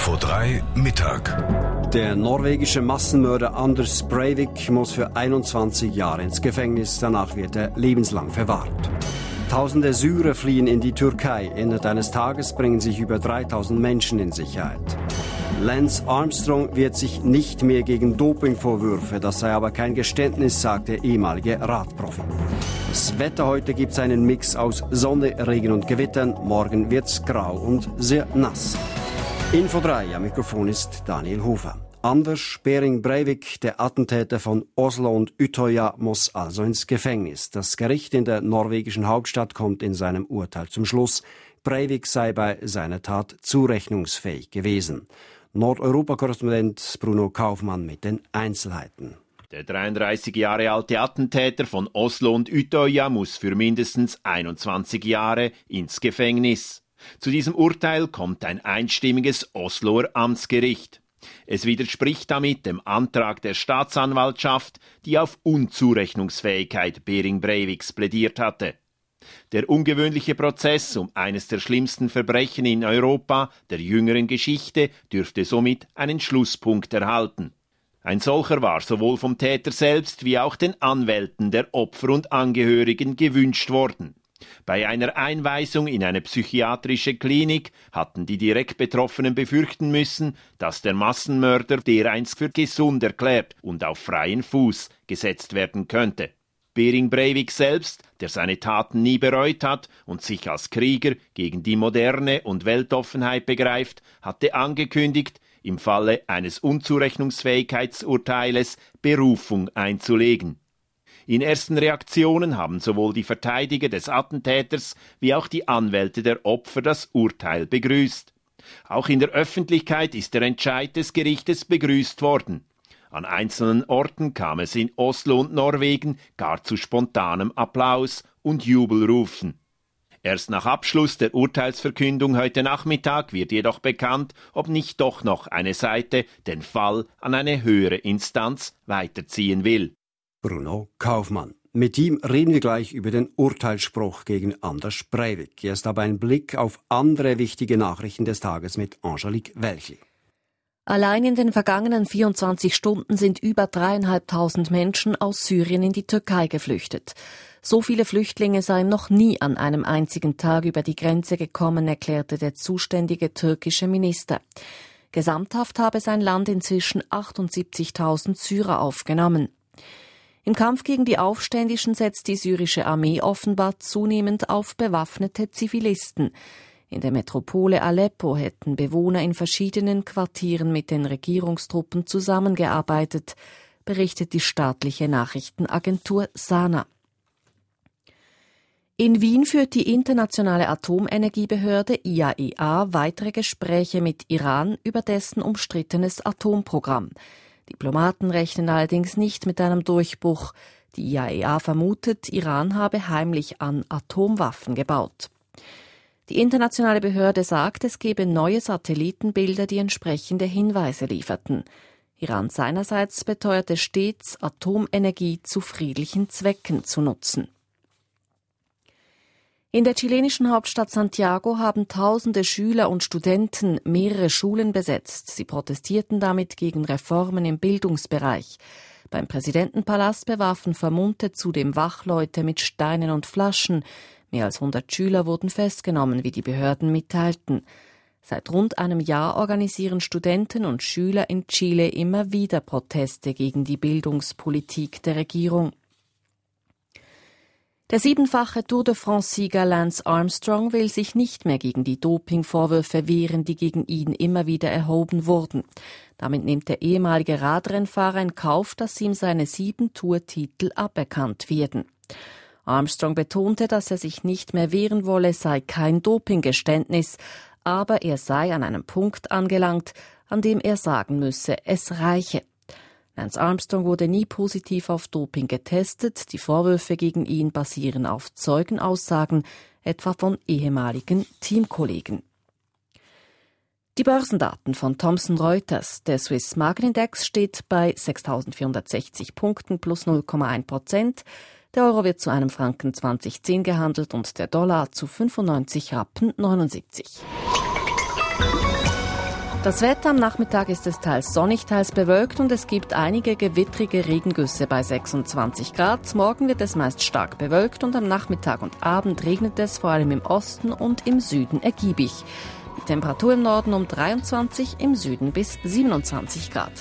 Info3 Mittag. Der norwegische Massenmörder Anders Breivik muss für 21 Jahre ins Gefängnis. Danach wird er lebenslang verwahrt. Tausende Syrer fliehen in die Türkei. Innerhalb eines Tages bringen sich über 3000 Menschen in Sicherheit. Lance Armstrong wehrt sich nicht mehr gegen Dopingvorwürfe. Das sei aber kein Geständnis, sagt der ehemalige Radprofi. Das Wetter heute gibt es einen Mix aus Sonne, Regen und Gewittern. Morgen wird's grau und sehr nass. Info3, am Mikrofon ist Daniel Hofer. Anders Behring Breivik, der Attentäter von Oslo und Utøya, muss also ins Gefängnis. Das Gericht in der norwegischen Hauptstadt kommt in seinem Urteil zum Schluss, Breivik sei bei seiner Tat zurechnungsfähig gewesen. Nordeuropa-Korrespondent Bruno Kaufmann mit den Einzelheiten. Der 33 Jahre alte Attentäter von Oslo und Utøya muss für mindestens 21 Jahre ins Gefängnis. Zu diesem Urteil kommt ein einstimmiges Osloer Amtsgericht. Es widerspricht damit dem Antrag der Staatsanwaltschaft, die auf Unzurechnungsfähigkeit Behring Breiviks plädiert hatte. Der ungewöhnliche Prozess um eines der schlimmsten Verbrechen in Europa der jüngeren Geschichte dürfte somit einen Schlusspunkt erhalten. Ein solcher war sowohl vom Täter selbst wie auch den Anwälten der Opfer und Angehörigen gewünscht worden. Bei einer Einweisung in eine psychiatrische Klinik hatten die direkt Betroffenen befürchten müssen, dass der Massenmörder dereinst für gesund erklärt und auf freien Fuß gesetzt werden könnte. Behring Breivik selbst, der seine Taten nie bereut hat und sich als Krieger gegen die Moderne und Weltoffenheit begreift, hatte angekündigt, im Falle eines Unzurechnungsfähigkeitsurteiles Berufung einzulegen. In ersten Reaktionen haben sowohl die Verteidiger des Attentäters wie auch die Anwälte der Opfer das Urteil begrüßt. Auch in der Öffentlichkeit ist der Entscheid des Gerichtes begrüßt worden. An einzelnen Orten kam es in Oslo und Norwegen gar zu spontanem Applaus und Jubelrufen. Erst nach Abschluss der Urteilsverkündung heute Nachmittag wird jedoch bekannt, ob nicht doch noch eine Seite den Fall an eine höhere Instanz weiterziehen will. Bruno Kaufmann. Mit ihm reden wir gleich über den Urteilsspruch gegen Anders Breivik. Erst aber ein Blick auf andere wichtige Nachrichten des Tages mit Angelique Welchli. Allein in den vergangenen 24 Stunden sind über 3'500 Menschen aus Syrien in die Türkei geflüchtet. So viele Flüchtlinge seien noch nie an einem einzigen Tag über die Grenze gekommen, erklärte der zuständige türkische Minister. Gesamthaft habe sein Land inzwischen 78.000 Syrer aufgenommen. Im Kampf gegen die Aufständischen setzt die syrische Armee offenbar zunehmend auf bewaffnete Zivilisten. In der Metropole Aleppo hätten Bewohner in verschiedenen Quartieren mit den Regierungstruppen zusammengearbeitet, berichtet die staatliche Nachrichtenagentur SANA. In Wien führt die internationale Atomenergiebehörde IAEA weitere Gespräche mit Iran über dessen umstrittenes Atomprogramm. Diplomaten rechnen allerdings nicht mit einem Durchbruch. Die IAEA vermutet, Iran habe heimlich an Atomwaffen gebaut. Die internationale Behörde sagt, es gebe neue Satellitenbilder, die entsprechende Hinweise lieferten. Iran seinerseits beteuerte stets, Atomenergie zu friedlichen Zwecken zu nutzen. In der chilenischen Hauptstadt Santiago haben tausende Schüler und Studenten mehrere Schulen besetzt. Sie protestierten damit gegen Reformen im Bildungsbereich. Beim Präsidentenpalast bewarfen Vermummte zudem Wachleute mit Steinen und Flaschen. Mehr als 100 Schüler wurden festgenommen, wie die Behörden mitteilten. Seit rund einem Jahr organisieren Studenten und Schüler in Chile immer wieder Proteste gegen die Bildungspolitik der Regierung. Der 7-fache Tour de France-Sieger Lance Armstrong will sich nicht mehr gegen die Dopingvorwürfe wehren, die gegen ihn immer wieder erhoben wurden. Damit nimmt der ehemalige Radrennfahrer in Kauf, dass ihm seine 7 Tourtitel aberkannt werden. Armstrong betonte, dass er sich nicht mehr wehren wolle, sei kein Dopinggeständnis, aber er sei an einem Punkt angelangt, an dem er sagen müsse, es reiche. Lance Armstrong wurde nie positiv auf Doping getestet. Die Vorwürfe gegen ihn basieren auf Zeugenaussagen, etwa von ehemaligen Teamkollegen. Die Börsendaten von Thomson Reuters. Der Swiss Marketindex steht bei 6.460 Punkten plus 0,1%. Der Euro wird zu einem Franken 20,10 gehandelt und der Dollar zu 95,79 Rappen. Das Wetter am Nachmittag ist es teils sonnig, teils bewölkt und es gibt einige gewittrige Regengüsse bei 26 Grad. Morgen wird es meist stark bewölkt und am Nachmittag und Abend regnet es vor allem im Osten und im Süden ergiebig. Die Temperatur im Norden um 23, im Süden bis 27 Grad.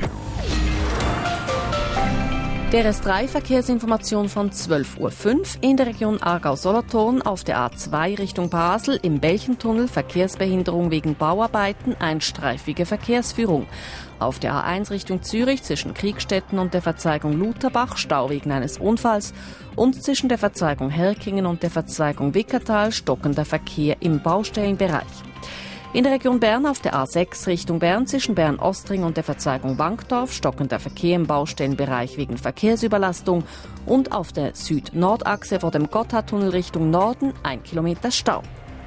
DRS3-Verkehrsinformation von 12.05 Uhr in der Region Aargau-Solothurn auf der A2 Richtung Basel im Belchentunnel Verkehrsbehinderung wegen Bauarbeiten, einstreifige Verkehrsführung. Auf der A1 Richtung Zürich zwischen Kriegstetten und der Verzweigung Lutherbach Stau wegen eines Unfalls und zwischen der Verzweigung Herkingen und der Verzweigung Wickertal stockender Verkehr im Baustellenbereich. In der Region Bern auf der A6 Richtung Bern zwischen Bern-Ostring und der Verzweigung Wankdorf stockender Verkehr im Baustellenbereich wegen Verkehrsüberlastung und auf der Süd-Nord-Achse vor dem Gotthardtunnel Richtung Norden 1 Kilometer Stau.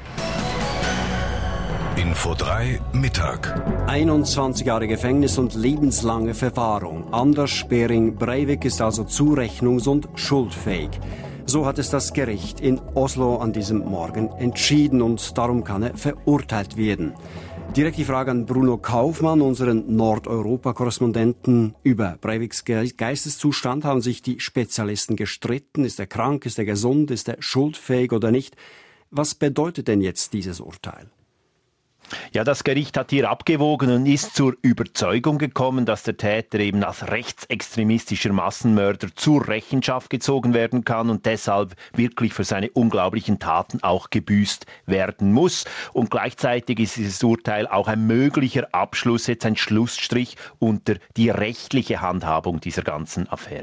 Info 3 Mittag. 21 Jahre Gefängnis und lebenslange Verwahrung. Anders Behring Breivik ist also zurechnungs- und schuldfähig. So hat es das Gericht in Oslo an diesem Morgen entschieden und darum kann er verurteilt werden. Direkt die Frage an Bruno Kaufmann, unseren Nordeuropa-Korrespondenten. Über Breiviks Geisteszustand haben sich die Spezialisten gestritten. Ist er krank, ist er gesund, ist er schuldfähig oder nicht? Was bedeutet denn jetzt dieses Urteil? Ja, das Gericht hat hier abgewogen und ist zur Überzeugung gekommen, dass der Täter eben als rechtsextremistischer Massenmörder zur Rechenschaft gezogen werden kann und deshalb wirklich für seine unglaublichen Taten auch gebüßt werden muss. Und gleichzeitig ist dieses Urteil auch ein möglicher Abschluss, jetzt ein Schlussstrich unter die rechtliche Handhabung dieser ganzen Affäre.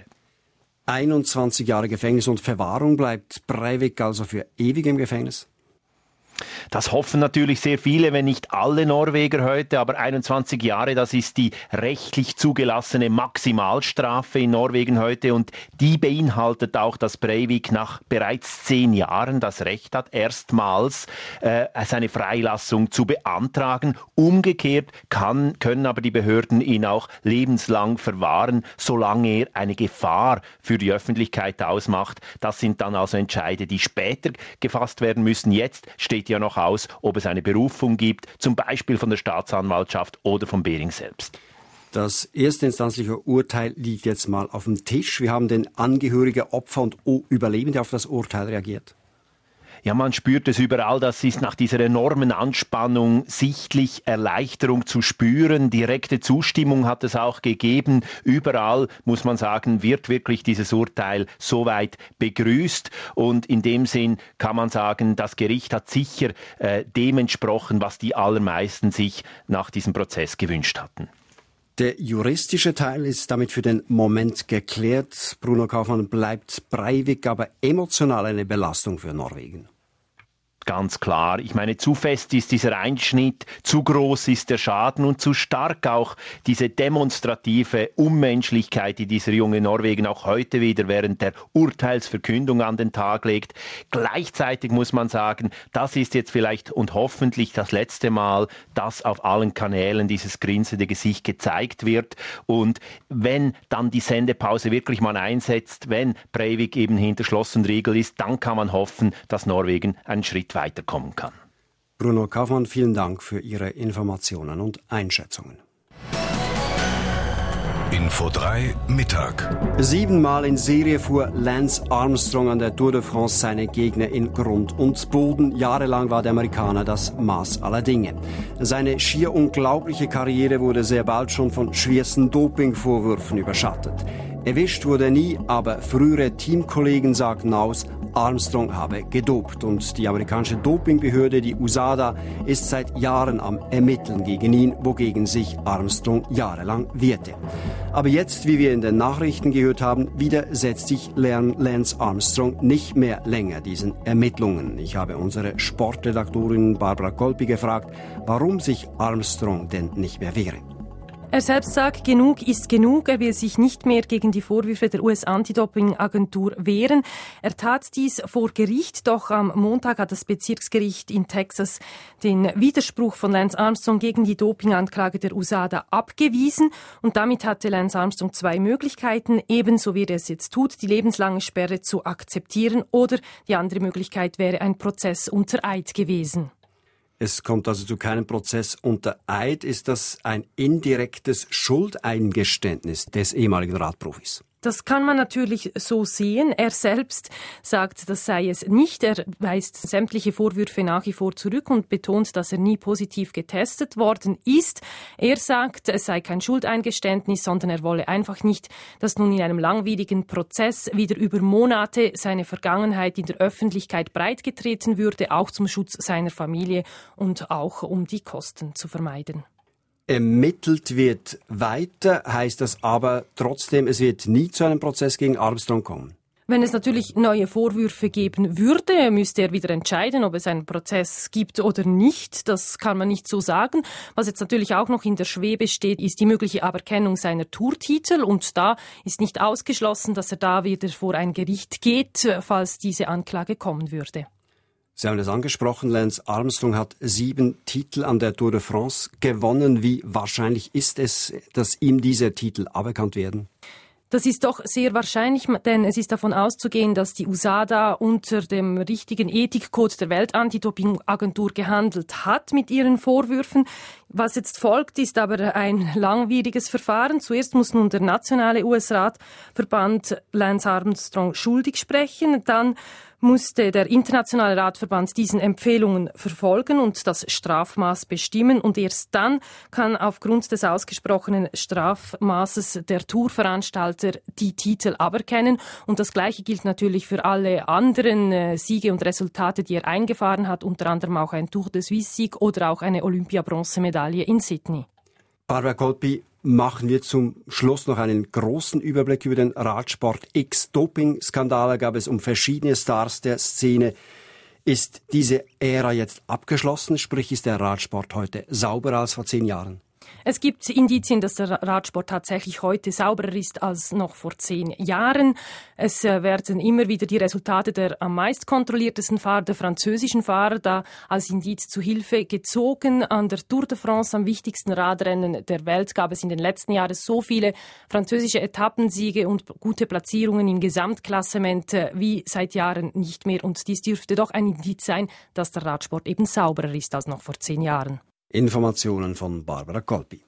21 Jahre Gefängnis und Verwahrung, bleibt Breivik also für ewig im Gefängnis? Das hoffen natürlich sehr viele, wenn nicht alle Norweger heute, aber 21 Jahre, das ist die rechtlich zugelassene Maximalstrafe in Norwegen heute und die beinhaltet auch, dass Breivik nach bereits 10 Jahren das Recht hat, erstmals seine Freilassung zu beantragen. Umgekehrt können aber die Behörden ihn auch lebenslang verwahren, solange er eine Gefahr für die Öffentlichkeit ausmacht. Das sind dann also Entscheide, die später gefasst werden müssen. Jetzt steht ja noch aus, ob es eine Berufung gibt, zum Beispiel von der Staatsanwaltschaft oder von Behring selbst. Das erstinstanzliche Urteil liegt jetzt mal auf dem Tisch. Wie haben denn Angehörige, Opfer und Überlebende auf das Urteil reagiert? Ja, man spürt es überall, das ist nach dieser enormen Anspannung sichtlich Erleichterung zu spüren. Direkte Zustimmung hat es auch gegeben. Überall, muss man sagen, wird wirklich dieses Urteil soweit begrüßt. Und in dem Sinn kann man sagen, das Gericht hat sicher dem entsprochen, was die allermeisten sich nach diesem Prozess gewünscht hatten. Der juristische Teil ist damit für den Moment geklärt. Bruno Kaufmann, bleibt Breivik aber emotional eine Belastung für Norwegen? Ganz klar. Ich meine, zu fest ist dieser Einschnitt, zu groß ist der Schaden und zu stark auch diese demonstrative Unmenschlichkeit, die dieser junge Norwegen auch heute wieder während der Urteilsverkündung an den Tag legt. Gleichzeitig muss man sagen, das ist jetzt vielleicht und hoffentlich das letzte Mal, dass auf allen Kanälen dieses grinsende Gesicht gezeigt wird. Und wenn dann die Sendepause wirklich mal einsetzt, wenn Breivik eben hinter Schloss und Riegel ist, dann kann man hoffen, dass Norwegen einen Schritt weiterkommen kann. Bruno Kaufmann, vielen Dank für Ihre Informationen und Einschätzungen. Info 3 Mittag. 7-mal in Serie fuhr Lance Armstrong an der Tour de France seine Gegner in Grund und Boden. Jahrelang war der Amerikaner das Maß aller Dinge. Seine schier unglaubliche Karriere wurde sehr bald schon von schwersten Dopingvorwürfen überschattet. Erwischt wurde er nie, aber frühere Teamkollegen sagten aus, Armstrong habe gedopt. Und die amerikanische Dopingbehörde, die USADA, ist seit Jahren am Ermitteln gegen ihn, wogegen sich Armstrong jahrelang wehrte. Aber jetzt, wie wir in den Nachrichten gehört haben, widersetzt sich Lance Armstrong nicht mehr länger diesen Ermittlungen. Ich habe unsere Sportredaktorin Barbara Kolpi gefragt, warum sich Armstrong denn nicht mehr wehre. Er selbst sagt, genug ist genug. Er will sich nicht mehr gegen die Vorwürfe der US-Anti-Doping-Agentur wehren. Er tat dies vor Gericht, doch am Montag hat das Bezirksgericht in Texas den Widerspruch von Lance Armstrong gegen die Dopinganklage der USADA abgewiesen. Und damit hatte Lance Armstrong 2 Möglichkeiten, ebenso wie er es jetzt tut, die lebenslange Sperre zu akzeptieren, oder die andere Möglichkeit wäre ein Prozess unter Eid gewesen. Es kommt also zu keinem Prozess unter Eid. Ist das ein indirektes Schuldeingeständnis des ehemaligen Radprofis? Das kann man natürlich so sehen. Er selbst sagt, das sei es nicht. Er weist sämtliche Vorwürfe nach wie vor zurück und betont, dass er nie positiv getestet worden ist. Er sagt, es sei kein Schuldeingeständnis, sondern er wolle einfach nicht, dass nun in einem langwierigen Prozess wieder über Monate seine Vergangenheit in der Öffentlichkeit breitgetreten würde, auch zum Schutz seiner Familie und auch um die Kosten zu vermeiden. Ermittelt wird weiter, heißt das aber trotzdem, es wird nie zu einem Prozess gegen Armstrong kommen. Wenn es natürlich neue Vorwürfe geben würde, müsste er wieder entscheiden, ob es einen Prozess gibt oder nicht. Das kann man nicht so sagen. Was jetzt natürlich auch noch in der Schwebe steht, ist die mögliche Aberkennung seiner Tourtitel. Und da ist nicht ausgeschlossen, dass er da wieder vor ein Gericht geht, falls diese Anklage kommen würde. Sie haben es angesprochen, Lance Armstrong hat 7 Titel an der Tour de France gewonnen. Wie wahrscheinlich ist es, dass ihm diese Titel aberkannt werden? Das ist doch sehr wahrscheinlich, denn es ist davon auszugehen, dass die USADA unter dem richtigen Ethikcode der Weltantidopingagentur gehandelt hat mit ihren Vorwürfen. Was jetzt folgt, ist aber ein langwieriges Verfahren. Zuerst muss nun der nationale US-Radverband Lance Armstrong schuldig sprechen, dann musste der internationale Radverband diesen Empfehlungen verfolgen und das Strafmaß bestimmen. Und erst dann kann aufgrund des ausgesprochenen Strafmaßes der Tourveranstalter die Titel aberkennen. Und das Gleiche gilt natürlich für alle anderen Siege und Resultate, die er eingefahren hat, unter anderem auch ein Tour de Suisse-Sieg oder auch eine Olympia-Bronzemedaille in Sydney. Barbara Colpi, machen wir zum Schluss noch einen großen Überblick über den Radsport. Doping-Skandale gab es um verschiedene Stars der Szene. Ist diese Ära jetzt abgeschlossen? Sprich, ist der Radsport heute sauberer als vor 10 Jahren? Es gibt Indizien, dass der Radsport tatsächlich heute sauberer ist als noch vor 10 Jahren. Es werden immer wieder die Resultate der am meist kontrolliertesten Fahrer, der französischen Fahrer, da als Indiz zu Hilfe gezogen. An der Tour de France, am wichtigsten Radrennen der Welt, gab es in den letzten Jahren so viele französische Etappensiege und gute Platzierungen im Gesamtklassement wie seit Jahren nicht mehr. Und dies dürfte doch ein Indiz sein, dass der Radsport eben sauberer ist als noch vor 10 Jahren. Informationen von Barbara Colpi.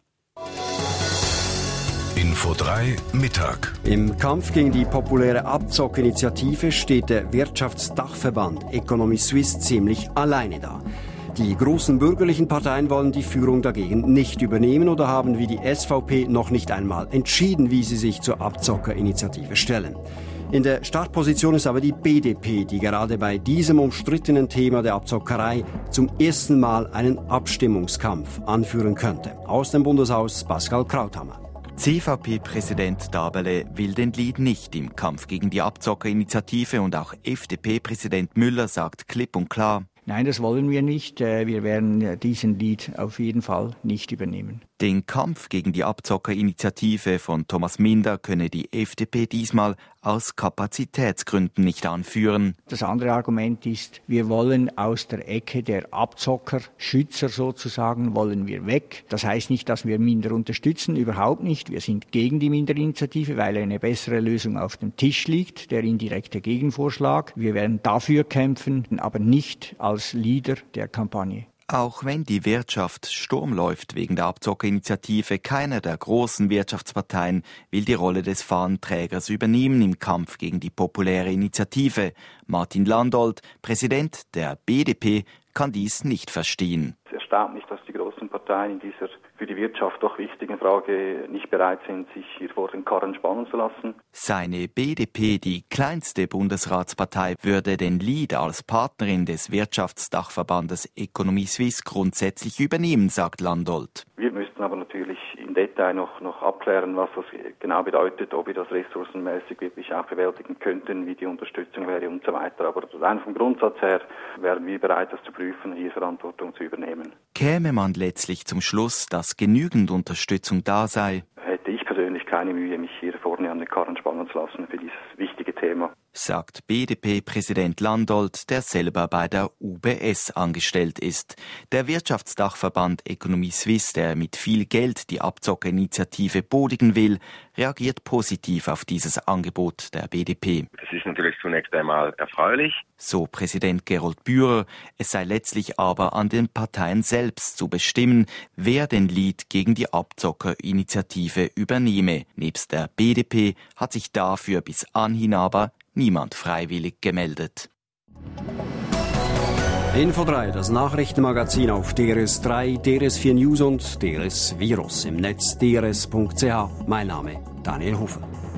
Info 3 Mittag. Im Kampf gegen die populäre Abzockinitiative steht der Wirtschaftsdachverband Economy Suisse ziemlich alleine da. Die großen bürgerlichen Parteien wollen die Führung dagegen nicht übernehmen oder haben wie die SVP noch nicht einmal entschieden, wie sie sich zur Abzockerinitiative stellen. In der Startposition ist aber die BDP, die gerade bei diesem umstrittenen Thema der Abzockerei zum ersten Mal einen Abstimmungskampf anführen könnte. Aus dem Bundeshaus Pascal Krauthammer. CVP-Präsident Dabele will den Lied nicht im Kampf gegen die Abzockerinitiative und auch FDP-Präsident Müller sagt klipp und klar: Nein, das wollen wir nicht. Wir werden diesen Lied auf jeden Fall nicht übernehmen. Den Kampf gegen die Abzockerinitiative von Thomas Minder könne die FDP diesmal aus Kapazitätsgründen nicht anführen. Das andere Argument ist, wir wollen aus der Ecke der Abzocker, Schützer sozusagen, wollen wir weg. Das heißt nicht, dass wir Minder unterstützen, überhaupt nicht. Wir sind gegen die Minder-Initiative, weil eine bessere Lösung auf dem Tisch liegt, der indirekte Gegenvorschlag. Wir werden dafür kämpfen, aber nicht als Leader der Kampagne. Auch wenn die Wirtschaft Sturm läuft wegen der Abzockerinitiative, keiner der großen Wirtschaftsparteien will die Rolle des Fahnenträgers übernehmen im Kampf gegen die populäre Initiative. Martin Landolt, Präsident der BDP, kann dies nicht verstehen. Es erstaunt mich, dass die großen Parteien in dieser für die Wirtschaft doch wichtigen Frage nicht bereit sind, sich hier vor den Karren spannen zu lassen. Seine BDP, die kleinste Bundesratspartei, würde den Lead als Partnerin des Wirtschaftsdachverbandes Economy Suisse grundsätzlich übernehmen, sagt Landolt. Wir müssten aber natürlich im Detail noch abklären, was das genau bedeutet, ob wir das ressourcenmäßig wirklich auch bewältigen könnten, wie die Unterstützung wäre und so weiter. Aber rein vom Grundsatz her wären wir bereit, das zu prüfen, hier Verantwortung zu übernehmen. Käme man letztlich zum Schluss, dass genügend Unterstützung da sei, hätte ich persönlich keine Mühe, mich hier vorne an den Karren spannen zu lassen für dieses wichtige Thema. sagt BDP-Präsident Landolt, der selber bei der UBS angestellt ist. Der Wirtschaftsdachverband Economie Suisse, der mit viel Geld die Abzockerinitiative bodigen will, reagiert positiv auf dieses Angebot der BDP. Das ist natürlich zunächst einmal erfreulich. So Präsident Gerold Bührer. Es sei letztlich aber an den Parteien selbst zu bestimmen, wer den Lead gegen die Abzockerinitiative übernehme. Nebst der BDP hat sich dafür bis anhin aber niemand freiwillig gemeldet. Info 3, das Nachrichtenmagazin auf DRS3, DRS4 News und DRS Virus im Netz drs.ch. Mein Name Daniel Hofer.